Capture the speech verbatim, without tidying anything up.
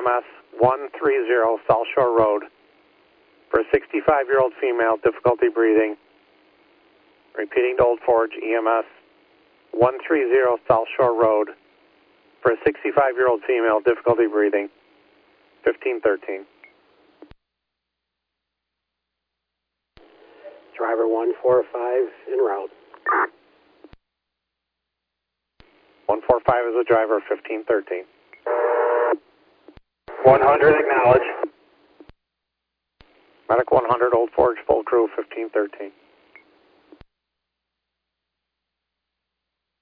M S one three zero South Shore Road for a sixty-five-year-old female, difficulty breathing. Repeating to Old Forge, E M S one three zero South Shore Road for a sixty-five-year-old female, difficulty breathing, fifteen thirteen. Driver one four five en route. one four five is the driver, fifteen thirteen. one hundred acknowledge. Medic one hundred, Old Forge, full crew, fifteen thirteen.